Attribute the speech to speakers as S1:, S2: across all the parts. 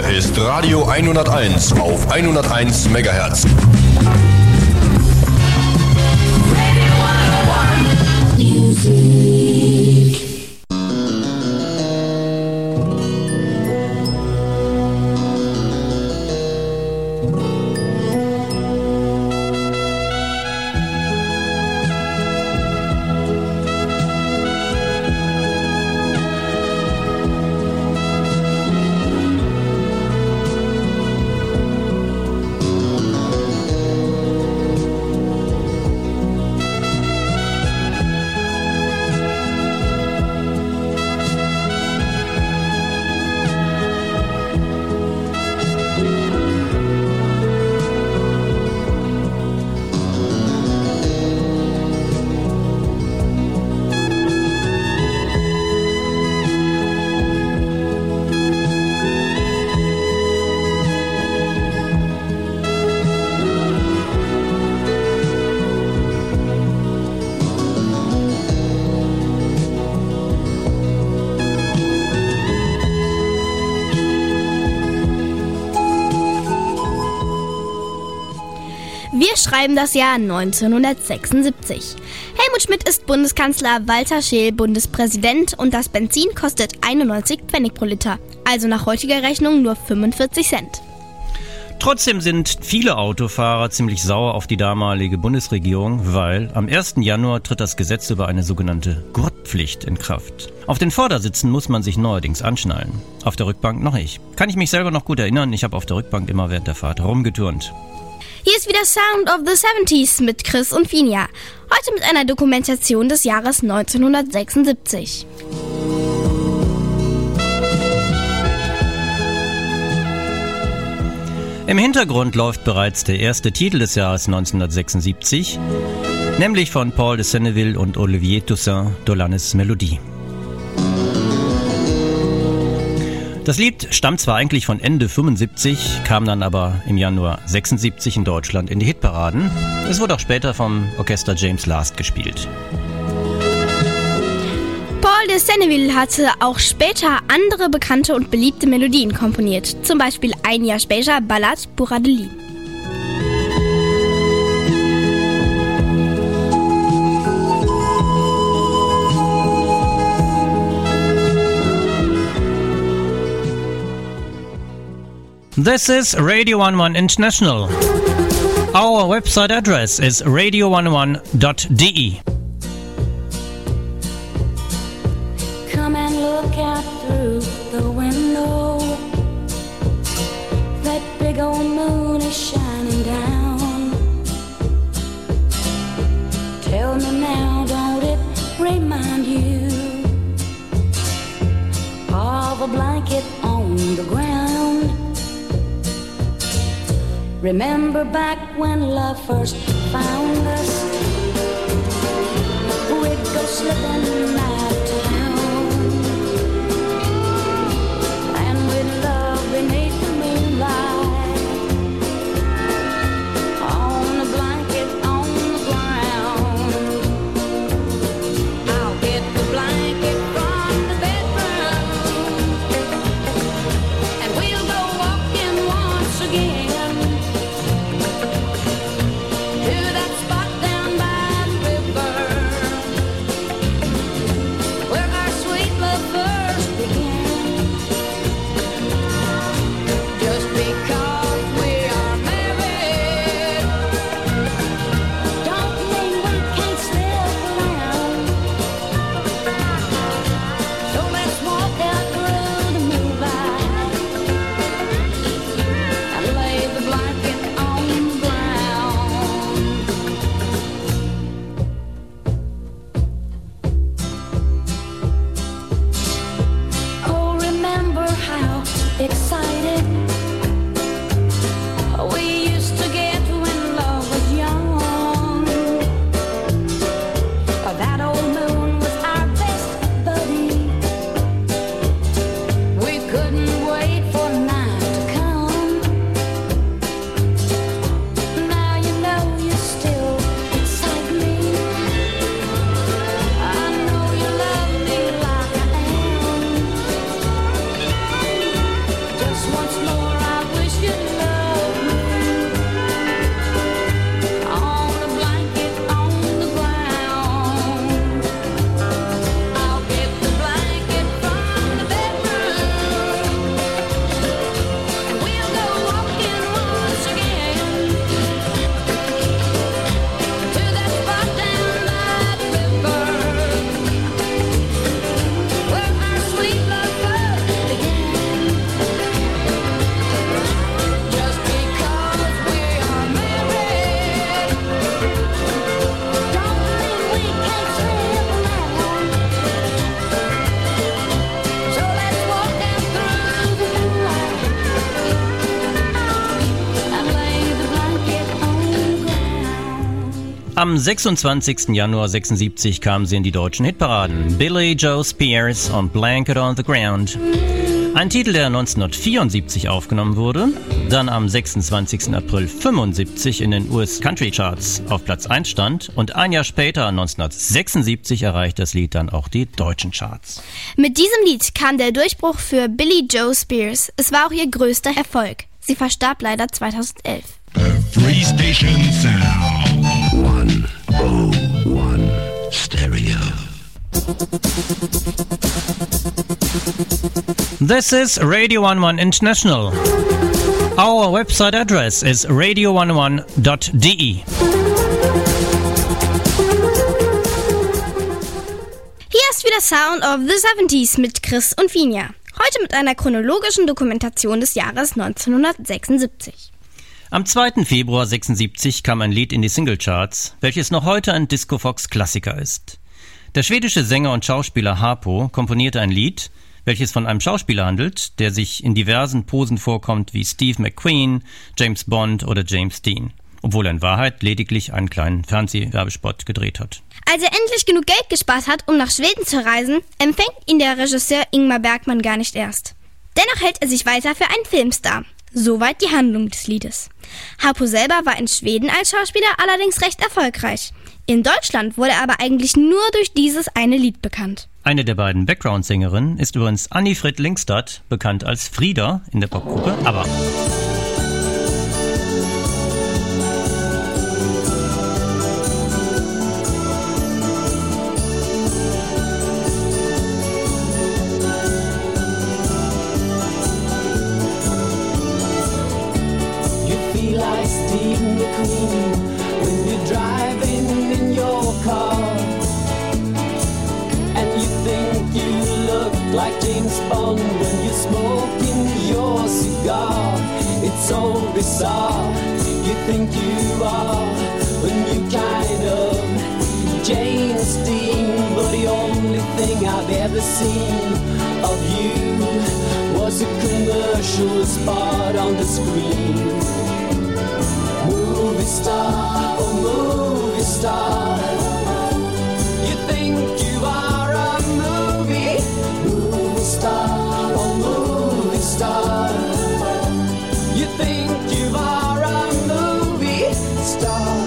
S1: ist Radio 101 auf 101 MHz.
S2: Wir schreiben das Jahr 1976. Helmut Schmidt ist Bundeskanzler, Walter Scheel Bundespräsident und das Benzin kostet 91 Pfennig pro Liter, also nach heutiger Rechnung nur 45 Cent.
S3: Trotzdem sind viele Autofahrer ziemlich sauer auf die damalige Bundesregierung, weil am 1. Januar tritt das Gesetz über eine sogenannte Gurtpflicht in Kraft. Auf den Vordersitzen muss man sich neuerdings anschnallen, auf der Rückbank noch nicht. Kann ich mich selber noch gut erinnern, ich habe auf der Rückbank immer während der Fahrt rumgeturnt.
S2: Hier ist wieder Sound of the 70s mit Chris und Finja. Heute mit einer Dokumentation des Jahres 1976.
S3: Im Hintergrund läuft bereits der erste Titel des Jahres 1976, nämlich von Paul de Senneville und Olivier Toussaint, Dolanes Melodie. Das Lied stammt zwar eigentlich von Ende 75, kam dann aber im Januar 76 in Deutschland in die Hitparaden. Es wurde auch später vom Orchester James Last gespielt.
S2: Paul de Senneville hatte auch später andere bekannte und beliebte Melodien komponiert. Zum Beispiel ein Jahr später Ballade pour Adeline.
S3: This is Radio 101 International. Our website address is radio101.de.
S4: Come and look out through the window. That big old moon is shining down. Tell me now, don't it remind you of a blanket on the ground? Remember back when love first found us, we'd go slipping out of town, and we'd love beneath the moonlight, on a blanket on the ground. I'll get the blanket from the bedroom, and we'll go walking once again.
S3: Am 26. Januar 76 kamen sie in die deutschen Hitparaden. Billy Joe Spears und Blanket on the Ground. Ein Titel, der 1974 aufgenommen wurde, dann am 26. April 75 in den US Country Charts auf Platz 1 stand und ein Jahr später, 1976, erreicht das Lied dann auch die deutschen Charts.
S2: Mit diesem Lied kam der Durchbruch für Billy Joe Spears. Es war auch ihr größter Erfolg. Sie verstarb leider 2011.
S5: Three station sound. 101 Stereo.
S3: This is Radio 101 International. Our website address is radio101.de.
S2: Hier ist wieder Sound of the 70s mit Chris und Finja. Heute mit einer chronologischen Dokumentation des Jahres 1976.
S3: Am 2. Februar 1976 kam ein Lied in die Singlecharts, welches noch heute ein Disco-Fox-Klassiker ist. Der schwedische Sänger und Schauspieler Harpo komponierte ein Lied, welches von einem Schauspieler handelt, der sich in diversen Posen vorkommt wie Steve McQueen, James Bond oder James Dean, obwohl er in Wahrheit lediglich einen kleinen Fernsehwerbespot gedreht hat.
S2: Als er endlich genug Geld gespart hat, um nach Schweden zu reisen, empfängt ihn der Regisseur Ingmar Bergman gar nicht erst. Dennoch hält er sich weiter für einen Filmstar. Soweit die Handlung des Liedes. Harpo selber war in Schweden als Schauspieler allerdings recht erfolgreich. In Deutschland wurde er aber eigentlich nur durch dieses eine Lied bekannt.
S3: Eine der beiden Background-Sängerinnen ist übrigens Anni-Frid Lyngstad, bekannt als Frida in der Popgruppe ABBA.
S6: Like James Bond when you're smoking your cigar. It's so bizarre, you think you are when you kind of James Dean. But the only thing I've ever seen of you was a commercial spot on the screen. Movie star, oh movie star, you think you are a movie star, oh movie star. You think you are a movie star.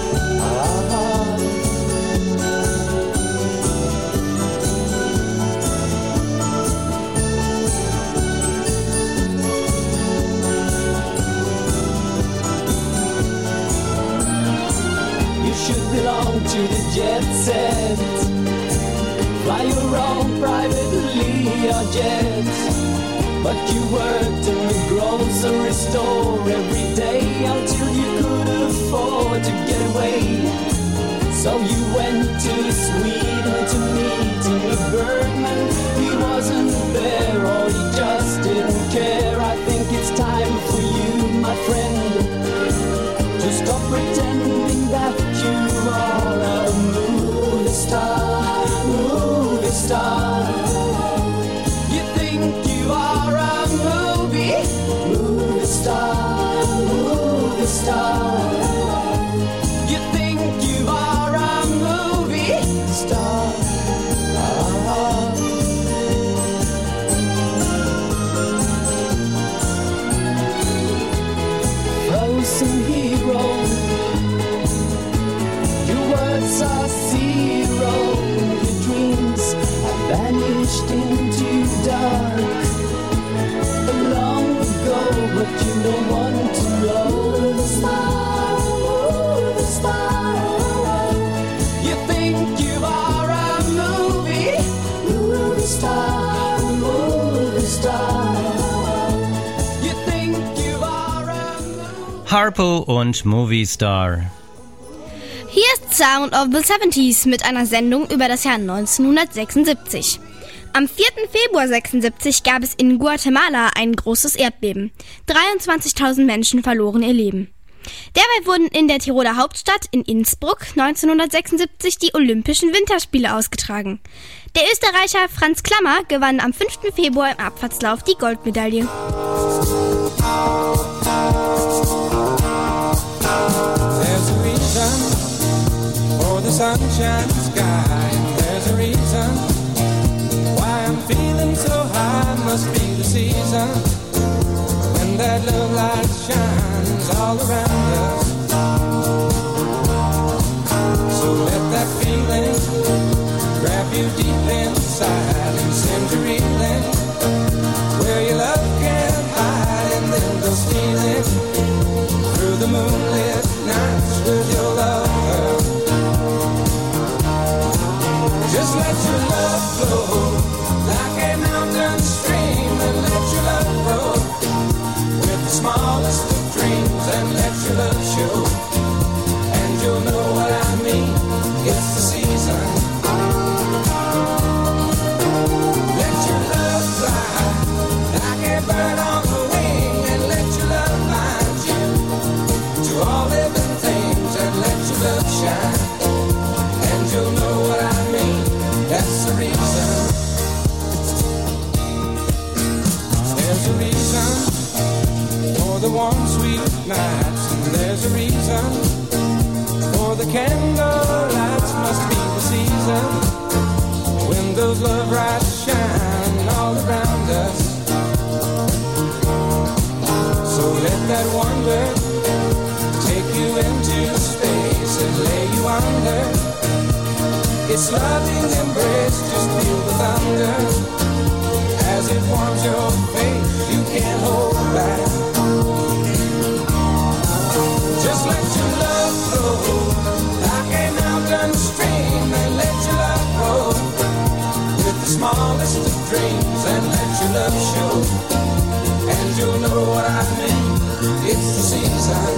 S6: You should belong to the jet set. Fly your own privately or jet. But you worked in the grocery store every day until you could afford to get away. So you went to Sweden to meet Ingmar Bergman. He wasn't there or he just didn't care. I think it's time for you, my friend, to stop pretending that you are a movie star, movie star. You think you are a movie star, movie star. You think you are a movie star. Frozen hero, your words are zero. Your dreams have vanished into dark long ago, but you don't want to know. The star. You think you are a movie star, movie star. You think you are a movie.
S3: Harpo und Movie Star.
S2: Hier ist Sound of the 70s mit einer Sendung über das Jahr 1976. Am 4. Februar 1976 gab es in Guatemala ein großes Erdbeben. 23.000 Menschen verloren ihr Leben. Derweil wurden in der Tiroler Hauptstadt in Innsbruck 1976 die Olympischen Winterspiele ausgetragen. Der Österreicher Franz Klammer gewann am 5. Februar im Abfahrtslauf die Goldmedaille.
S6: There's a reason the sunshine sky. And there's a reason why I'm feeling so high. Must be the season when that love light shines all around us. So let that feeling grab you deep inside and send you reeling where your love can't hide, and then go stealing through the moonlit nights with your lover. Just let your love flow like a mountain stream, and let your love grow with the smallest of dreams, and let your love show, and you'll know what I mean. It's the season. Let your love fly like a bird on the wing, and let your love find you to all living things, and let your love shine, and you'll know what I mean. That's the reason. There's a reason for the warm, sweet nights, and there's a reason for the candle lights. Must be the season when those love lights shine all around us. So let that wonder take you into space and lay you under its loving embrace. Just feel the thunder as it warms your face. You can't hold back. Just let your love flow like a mountain stream, and let your love grow with the smallest of dreams, and let your love show, and you'll know what I mean. It's the season.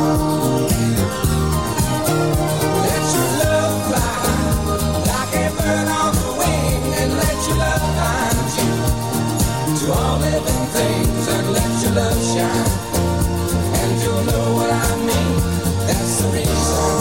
S6: Let your love fly like a bird on the wing, and let your love find you to all living things, and let your love shine, and you'll know what I mean. That's the reason.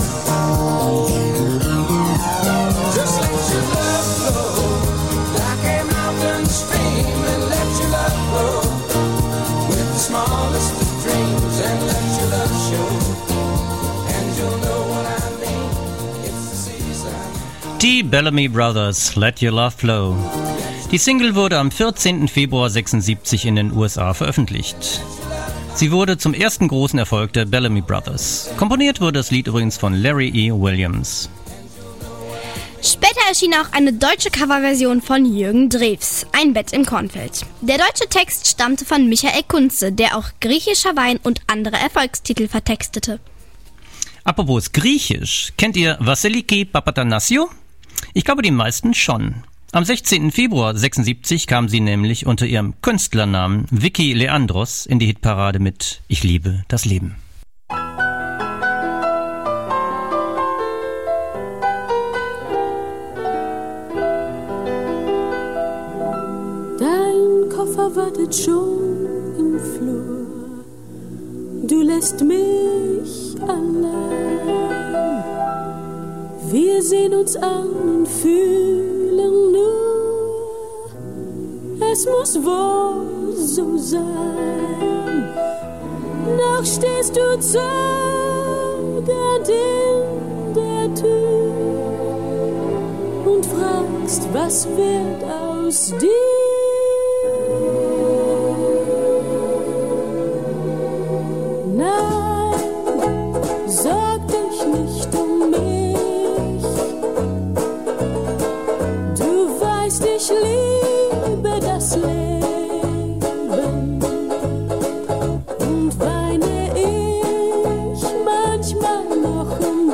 S6: Just let your love flow like a mountain stream, and let your love grow with the smallest of dreams, and let your love show, and you'll know what I mean. It's the season.
S3: Die Bellamy Brothers, Let Your Love Flow. Die Single wurde am 14. Februar 1976 in den USA veröffentlicht. Sie wurde zum ersten großen Erfolg der Bellamy Brothers. Komponiert wurde das Lied übrigens von Larry E. Williams.
S2: Später erschien auch eine deutsche Coverversion von Jürgen Drews, Ein Bett im Kornfeld. Der deutsche Text stammte von Michael Kunze, der auch Griechischer Wein und andere Erfolgstitel vertextete.
S3: Apropos Griechisch, kennt ihr Vassiliki Papathanassiou? Ich glaube, die meisten schon. Am 16. Februar 1976 kam sie nämlich unter ihrem Künstlernamen Vicky Leandros in die Hitparade mit Ich liebe das Leben.
S7: Dein Koffer wartet schon im Flur, du lässt mich allein. Wir sehen uns an und fühlen nur, es muss wohl so sein. Noch stehst du zögernd in der Tür und fragst, was wird aus dir? Nein, sorg dich nicht um mich. Du weißt, ich liebe das Leben und weine ich manchmal noch um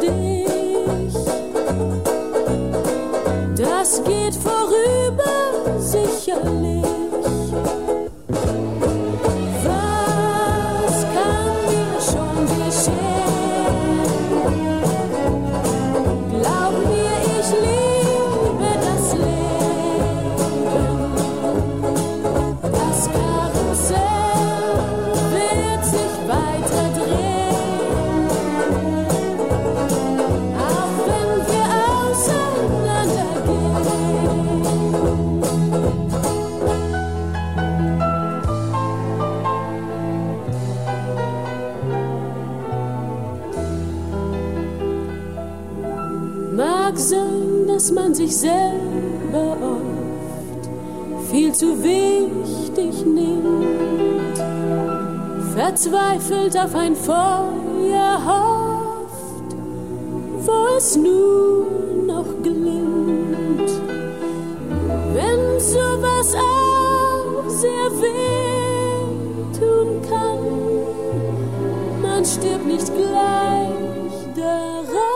S7: dich. Das geht vorüber, sicher. mag sein, dass man sich selber oft viel zu wichtig nimmt, verzweifelt auf ein Feuer hofft, wo es nur noch glimmt. Wenn sowas auch sehr weh tun kann, man stirbt nicht gleich daran.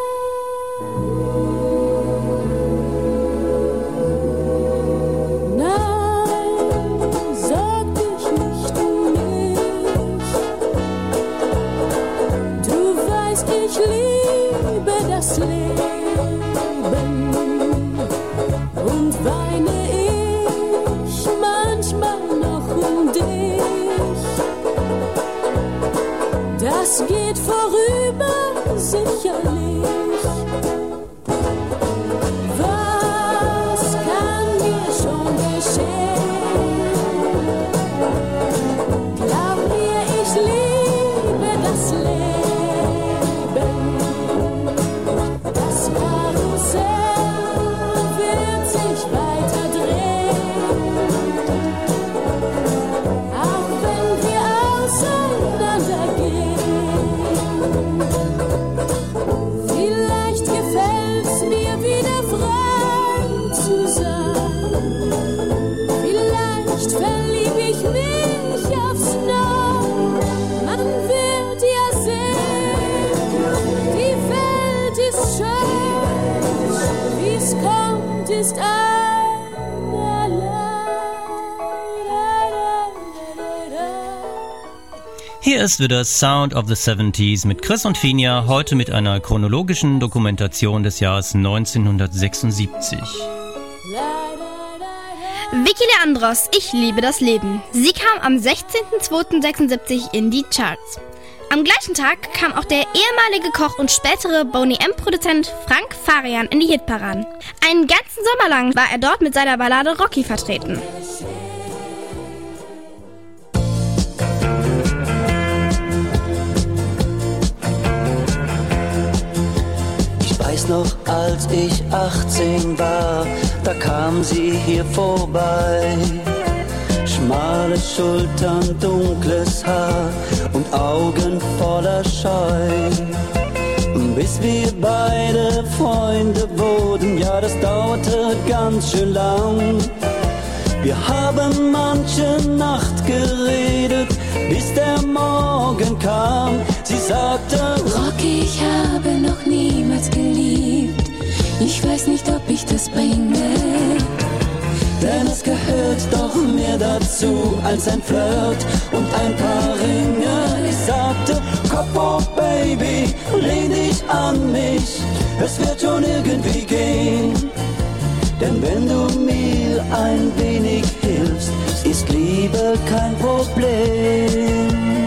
S7: Das geht vorüber, sicherlich. Was kann mir schon geschehen? Glaub mir, ich liebe das Leben. Das Karussell wird sich weiter drehen. Auch wenn wir auseinandergehen. Vielleicht gefällt's mir wieder frei zu sein. Vielleicht verlieb ich mich aufs Neue. Man wird ja sehen, die Welt ist schön. Wie's kommt, ist
S3: Hier ist wieder Sound of the 70s mit Chris und Finja, heute mit einer chronologischen Dokumentation des Jahres 1976.
S2: Vicky Leandros, Ich liebe das Leben. Sie kam am 16.02.76 in die Charts. Am gleichen Tag kam auch der ehemalige Koch und spätere Boney M-Produzent Frank Farian in die Hitparaden. Einen ganzen Sommer lang war er dort mit seiner Ballade Rocky vertreten.
S8: Noch als ich 18 war, da kam sie hier vorbei. Schmale Schultern, dunkles Haar und Augen voller Scheu. Bis wir beide Freunde wurden, ja das dauerte ganz schön lang. Wir haben manche Nacht geredet, bis der Morgen kam. Sie sagte,
S4: Rocky, ich habe noch niemals geliebt. Ich weiß nicht, ob ich das bringe.
S8: Denn es gehört doch mehr dazu als ein Flirt und ein paar Ringe. Ich sagte, Kopf hoch, Baby, lehn dich an mich. Es wird schon irgendwie gehen. Denn wenn du mir ein wenig hilfst, ist Liebe kein Problem.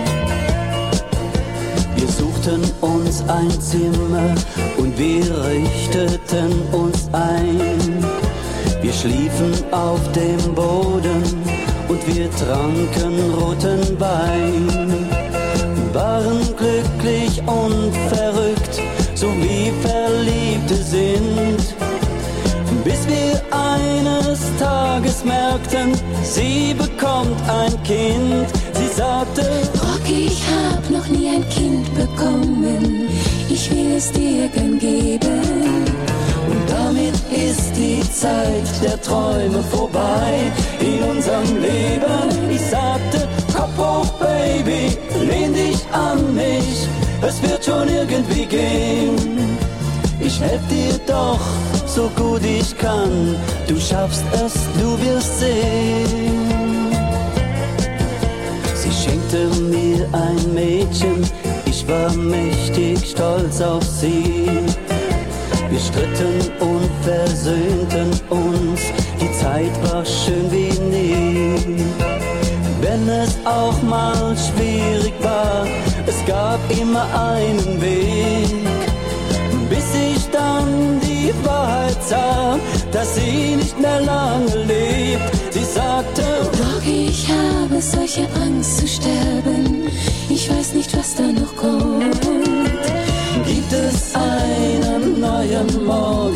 S8: Wir suchten uns ein Zimmer und wir richteten uns ein. Wir schliefen auf dem Boden und wir tranken roten Wein. Waren glücklich und verrückt, so wie Verliebte sind. Bis wir eines Tages merkten, sie bekommt ein Kind. Sie sagte,
S4: Rocky, ich hab noch nie ein Kind bekommen. Ich will es dir gern geben.
S8: Und damit ist die Zeit der Träume vorbei in unserem Leben. Ich sagte, Kopf hoch, Baby, lehn dich an mich. Es wird schon irgendwie gehen. Ich helf dir doch, so gut ich kann. Du schaffst es, du wirst sehen. Sie schenkte mir ein Mädchen, ich war mächtig stolz auf sie. Wir stritten und versöhnten uns, die Zeit war schön wie nie. Wenn es auch mal schwierig war, es gab immer einen Weg. Bis ich dann die Wahrheit sah, dass sie nicht mehr lange lebt. Sie sagte,
S4: Rocky, ich habe solche Angst zu sterben. Ich weiß nicht, was da noch kommt.
S8: Gibt es einen neuen Morgen?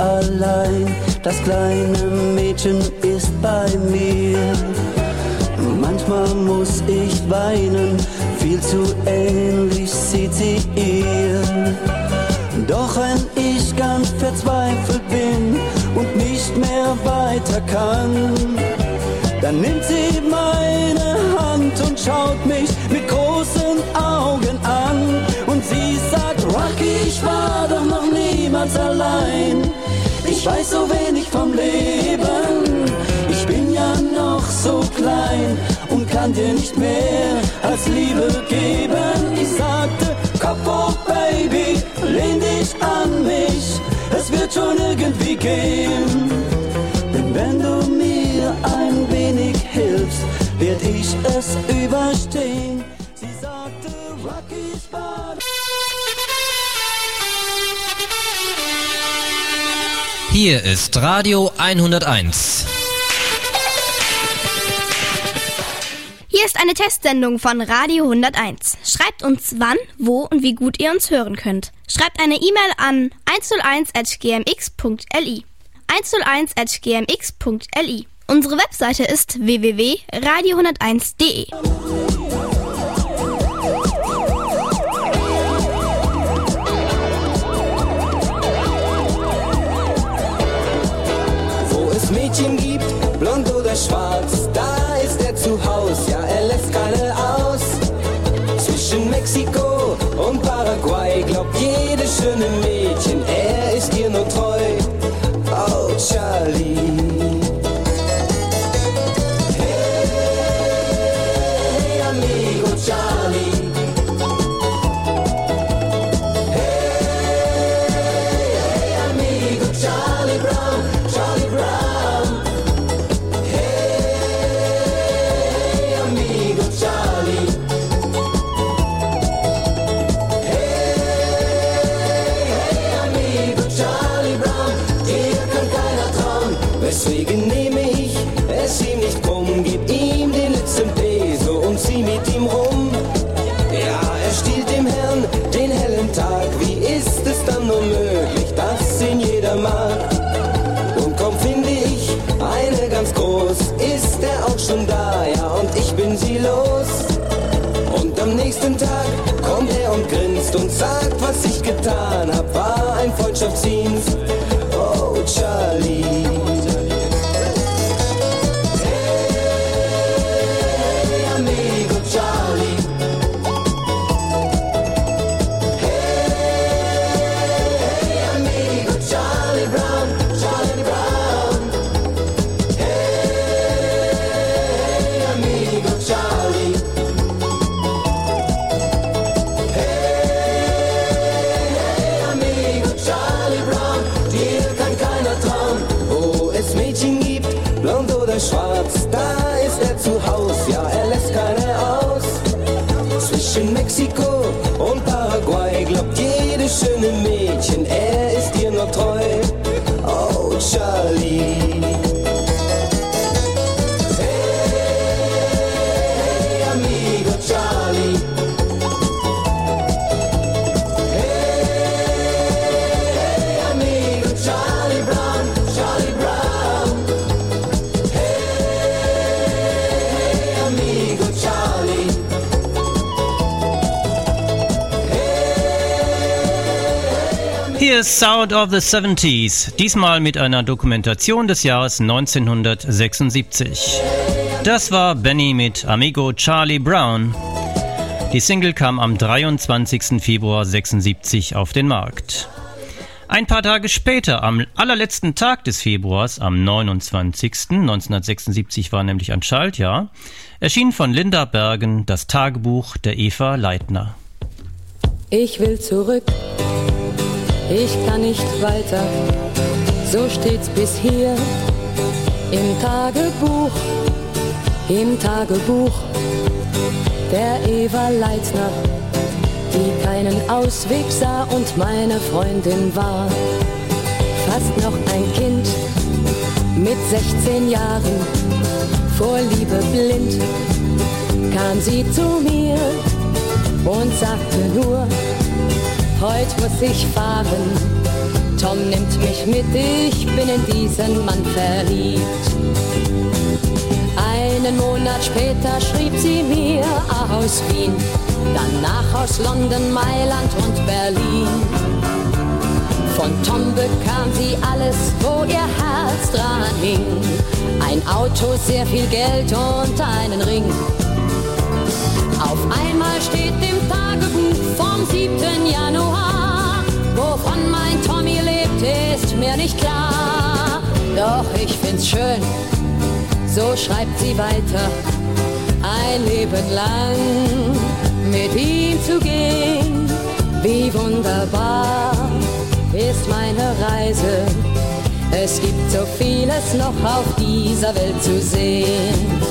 S8: allein, das kleine Mädchen ist bei mir. Manchmal muss ich weinen, viel zu ähnlich sieht sie ihr. Doch wenn ich ganz verzweifelt bin und nicht mehr weiter kann, dann nimmt sie meine Hand und schaut mich mit großen Augen an. Und sie sagt, Rocky, ich war doch noch niemals allein. Ich weiß so wenig vom Leben. Ich bin ja noch so klein und kann dir nicht mehr als Liebe geben. Ich sagte, Kopf hoch, Baby, lehn dich an mich. Es wird schon irgendwie gehen. Denn wenn du mir ein wenig hilfst, werd ich es überstehen. Sie sagte, Rocky, ich war...
S9: Hier ist Radio 101.
S2: Hier ist eine Testsendung von Radio 101. Schreibt uns wann, wo und wie gut ihr uns hören könnt. Schreibt eine E-Mail an 101@gmx.li. 101@gmx.li. Unsere Webseite ist www.radio101.de.
S6: Mädchen gibt, blond oder schwarz, da ist er zu Haus, ja, er lässt keine aus. Zwischen Mexiko und Paraguay glaubt jedes schöne Mädchen, er ist ihr nur treu. Oh, Charlie. Hey, amigo Charlie. Hey, amigo Charlie Brown, Charlie Brown. Deswegen nehme ich es ihm nicht krumm, gib ihm den letzten Peso und zieh mit ihm rum. Ja, er stiehlt dem Herrn den hellen Tag, wie ist es dann nur möglich, dass ihn jeder mag? Und kaum finde ich eine ganz groß, ist er auch schon da, ja, und ich bin sie los. Und am nächsten Tag kommt er und grinst und sagt, was ich getan hab, war ein Freundschaftsdienst. Oh, Charlie. Schwarz, da ist er zu Haus, ja, er lässt keine aus. Zwischen Mexiko und Paraguay glaubt jedes schöne Mädchen, er ist ihr nur treu. Oh, Charlie. Hey, amigo Charlie. Hey, amigo Charlie Brown, Charlie Brown.
S3: Hier ist Sound of the 70s, diesmal mit einer Dokumentation des Jahres 1976. Das war Benny mit Amigo Charlie Brown. Die Single kam am 23. Februar 1976 auf den Markt. Ein paar Tage später, am allerletzten Tag des Februars, am 29. 1976 war nämlich ein Schaltjahr, erschien von Linda Bergen das Tagebuch der Eva Leitner.
S10: Ich will zurück, ich kann nicht weiter, so steht's bis hier im Tagebuch der Eva Leitner, die keinen Ausweg sah und meine Freundin war. Fast noch ein Kind mit 16 Jahren, vor Liebe blind, kam sie zu mir und sagte nur, heut muss ich fahren, Tom nimmt mich mit, ich bin in diesen Mann verliebt. Einen Monat später schrieb sie mir aus Wien, danach aus London, Mailand und Berlin. Von Tom bekam sie alles, wo ihr Herz dran hing. Ein Auto, sehr viel Geld und einen Ring. Auf einmal steht im Tagebuch vom 7. Januar, wovon mein Tommy lebt, ist mir nicht klar. Doch ich find's schön, so schreibt sie weiter, ein Leben lang mit ihm zu gehen. Wie wunderbar ist meine Reise, es gibt so vieles noch auf dieser Welt zu sehen.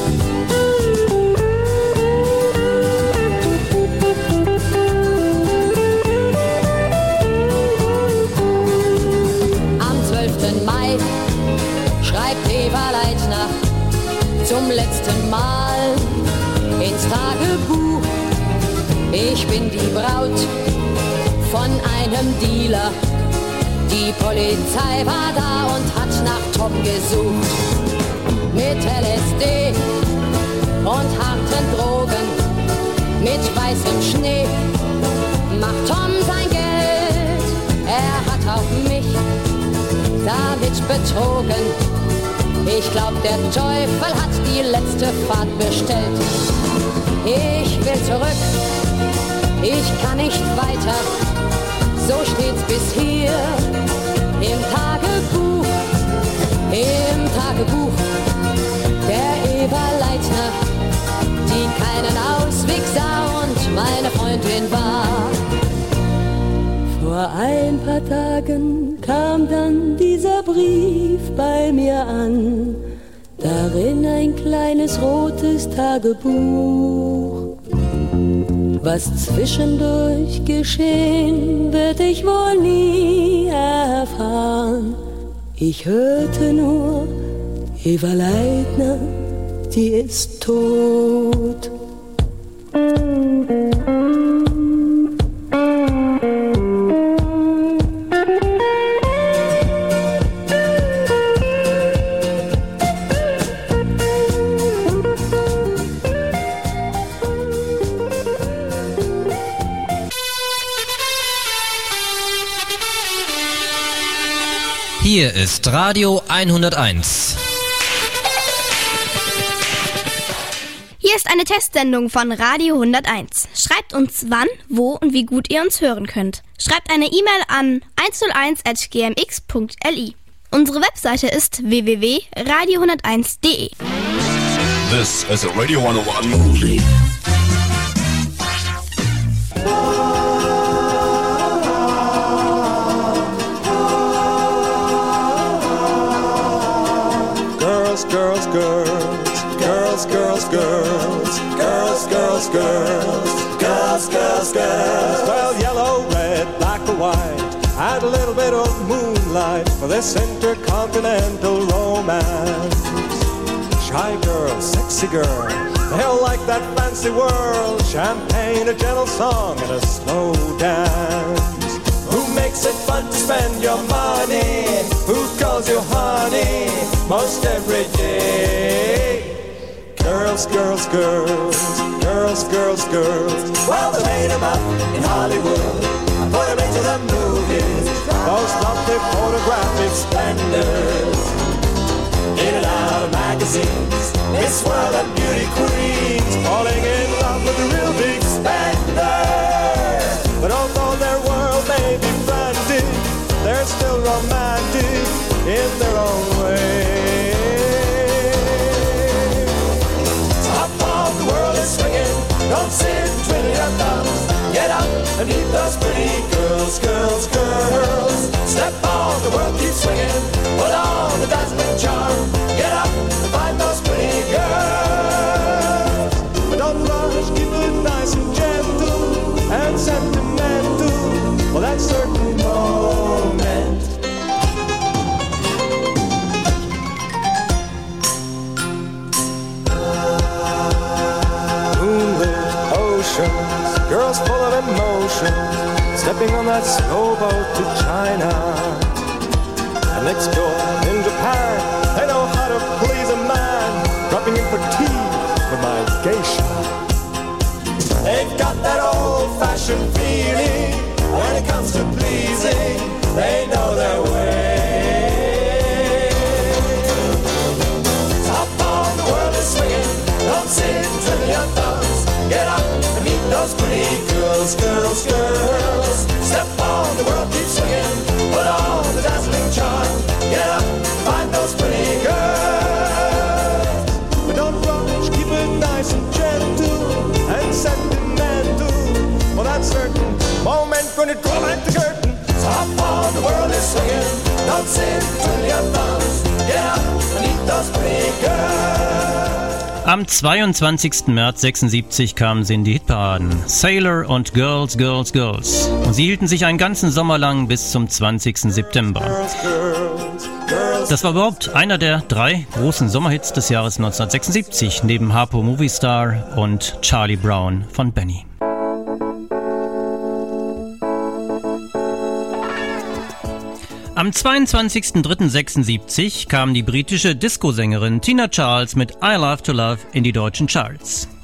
S10: Am 12. Mai schreibt Eva Leitner zum letzten Mal ins Tagebuch: Ich bin die Braut von einem Dealer. Die Polizei war da und hat nach Tom gesucht. Mit LSD und harten Drogen, mit weißem Schnee macht Tom sein Geld. Er hat auch mich damit betrogen. Ich glaub, der Teufel hat die letzte Fahrt bestellt. Ich will zurück, ich kann nicht weiter. So steht's bis hier im Tagebuch der Eva Leitner, die keinen Ausweg sah und meine Freundin war. Vor ein paar Tagen kam dann dieser Brief bei mir an, darin ein kleines rotes Tagebuch. Was zwischendurch geschehen, wird ich wohl nie erfahren. Ich hörte nur, Eva Leitner, die ist tot.
S9: Hier ist Radio 101.
S2: Hier ist eine Testsendung von Radio 101. Schreibt uns wann, wo und wie gut ihr uns hören könnt. Schreibt eine E-Mail an 101@gmx.li. Unsere Webseite ist www.radio101.de.
S1: This is a Radio 101 movie.
S11: Girls, girls, girls, girls, girls, girls, girls, girls, girls, girls, girls, girls. Well, yellow, red, black or white, and a little bit of moonlight for this intercontinental romance. Shy girl, sexy girl, they all like that fancy world. Champagne, a gentle song, and a slow dance. Who makes it fun to spend your money? Who calls you honey most every day? Girls, girls, girls, girls, girls, girls. Well, they made them up in Hollywood and put them into the movies. Those lovely photographic splendors, in and out of magazines, Miss World and beauty queens, falling in love with the real big spenders. But although their world may be frantic, they're still romantic in their own way. Top of the world is swinging, don't sit twiddling your thumbs. Get up and meet those pretty girls, girls, girls. Step on, the world keeps swinging, put on the dazzling charm. Get up and find those pretty girls. But don't rush, keep it nice and gentle and sentimental for that certain moment. Moonlit oceans, girls full of emotion, stepping on that slow boat to China. And next door in Japan, they know how to please a man, dropping in for tea with my geisha. They've got that old-fashioned feeling when it comes to pleasing. They know their way. Top of the world is swinging. Don't sit twiddling your thumbs. Get up and meet those pretty girls, girls, girls. Step on, the world keeps swinging. Put on the dazzling charm. Get up, find those pretty girls. But don't rush, keep it nice and gentle and sentimental. For that certain moment when it draws back the curtain. Top on, the world is swinging. Don't sit twiddling your thumbs. Get up and meet those pretty girls.
S3: Am 22. März 76 kamen sie in die Hitparaden. Sailor und Girls, Girls, Girls. Und sie hielten sich einen ganzen Sommer lang bis zum 20. September. Das war überhaupt einer der 3 großen Sommerhits des Jahres 1976, neben Harpo Movie Star und Charlie Brown von Benny. Am 22.03.76 kam die britische Disco-Sängerin Tina Charles mit I Love to Love in die deutschen Charts.